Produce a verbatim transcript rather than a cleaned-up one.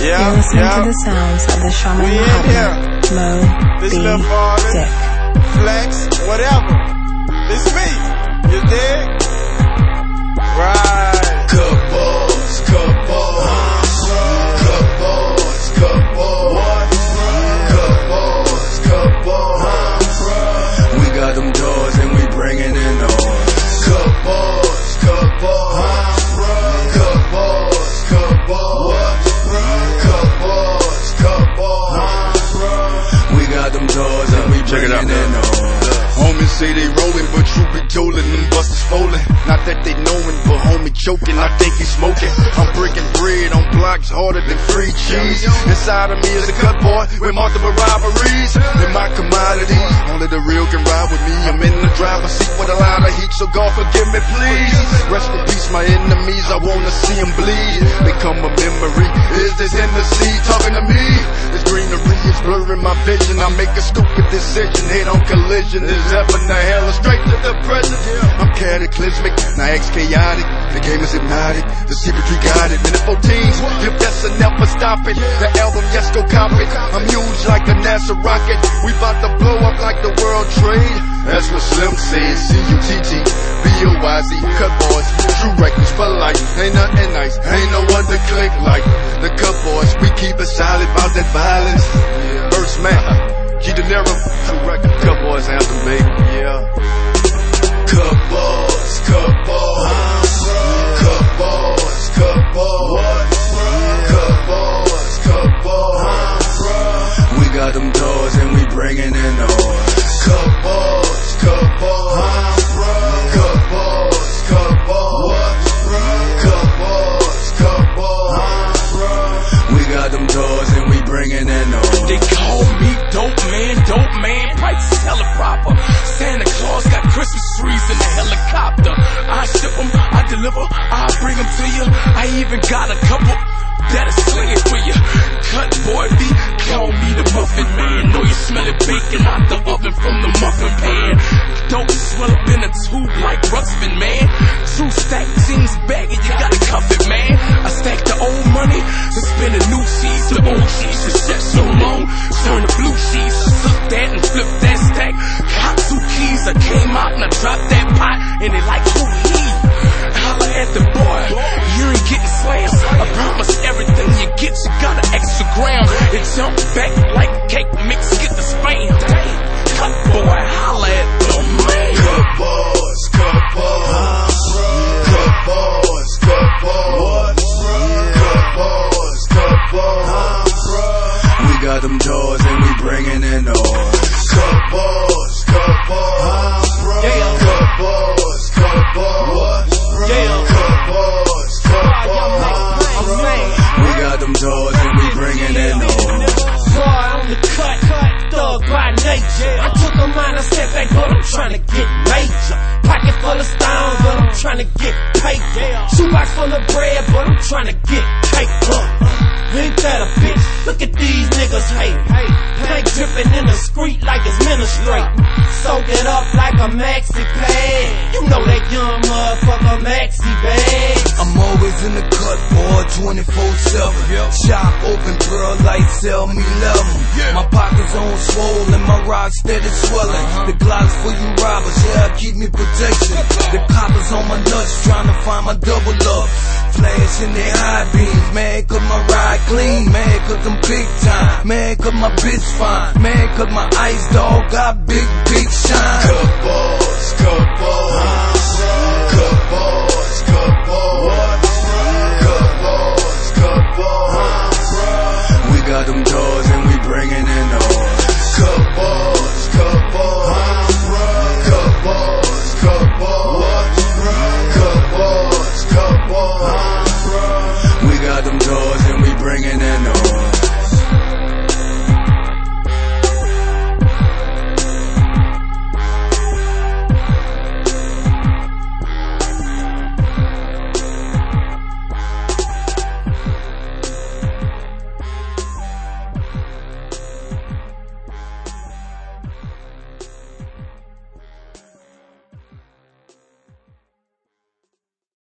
Yeah, You're listening yeah. to the sounds of the Shaman We in Muhammad, here. Mo This B. little father, Dick. Flex, whatever. It's me. You dig? Right. Cut balls, cut balls, cut balls, cut balls, cut balls, cut balls. We got them doors and we bringing in ours. Cut balls, cut balls, cut balls, cut balls, cut balls, cut balls. We got them doors and we bringing in ours. Homies say they rolling, but you be tolling them busters folding. Not that they knowin', but homie choking, I think he smoking. I'm breaking bread on blocks harder than free cheese. Inside of me is a cut boy with multiple rivalries. In my commodity, only the real can ride with me. I'm in the driver's seat with a lot of heat, so God forgive me please. Rest in peace my enemies, I wanna see them bleed. Become a memory, is this in the sea talking to me? This greenery is blurring my vision, I make a stupid decision. Head on collision, is heaven to hell or straight to the present. I'm cataclysmic, now ex chaotic. The game is hypnotic, the secretary got it. Minute fourteens, if that's a never stop it. The album, yes, go cop it. I'm huge like a NASA rocket. We bout to blow up like the World Trade. That's what Slim says, C U T T B O Y Z, cut boys, true records for life. Ain't nothing nice, ain't no one to click like. The cut boys, we keep it solid about that violence. First man, G De Niro, true record, cut boys anthem, baby, yeah. Cut balls, cut balls, cut balls, cut balls, cut balls, cut balls. We got them doors and we bringing in ours. Cut balls, cut balls, cut balls, cut balls, cut balls, cut balls. We got them doors and we bringing in ours. They call me dope man, dope man, prices hella proper. Santa Claus got Christmas trees in the helicopter. I ship them, I deliver, I bring them to you. I even got a couple that'll sling it for you. Cut boy B, call me the muffin man. Know you smell it baking out the oven from the muffin pan. Don't swell up in a tube like Ruxpin, man. True stack jeans baggy, you gotta cuff it, man. I stack the old money to spend the new cheese. The old cheese is set so long, turn the blue cheese. I took that and flipped that stack. Cop two keys, I came out and I dropped that pot, and they like, who he? Holla at the boy, you ain't getting slammed. I promise everything you get, you got an extra gram. It jump back like cake mix, get the spam. Damn, cut boy, holla at the man. Cut balls, cut balls, cut balls, cut balls, cut balls, cut balls. We got them doors and we bringing in ours. Cut balls, cut balls, cut balls, cut balls, cut balls, cut balls. We got them doors and we bringing in ours. Boy, on the cut, cut, thug by nature. I took a minor step back, but I'm trying to get major. Pocket full of stones, but I'm trying to get paper. Shoebox full of bread, but I'm trying to get paper. Ain't that a bitch? Look at these niggas hate. Paint dripping in the street like it's ministry. Soak it up like a maxi pad. You know that young motherfucker maxi bag. I'm always in the cut, boy, twenty-four seven. Shop open, pearl light, sell me eleven. My pockets on swole and my rock steady swelling. The Glocks for you robbers, yeah, keep me protection. The coppers on my nuts, trying to find my double up. Flash in their high beams, man, cause my ride clean. Man, cause I'm big time. Man, cause my bitch fine. Man, cause my ice dog got big, big shine. Cut balls, cut balls, cut balls, cut balls, cut balls, cut balls. We got them doors and we bringing in ours. Cut balls, cut balls, cut balls, cut balls, cut balls, cut balls. We got them doors and we bringing in ours.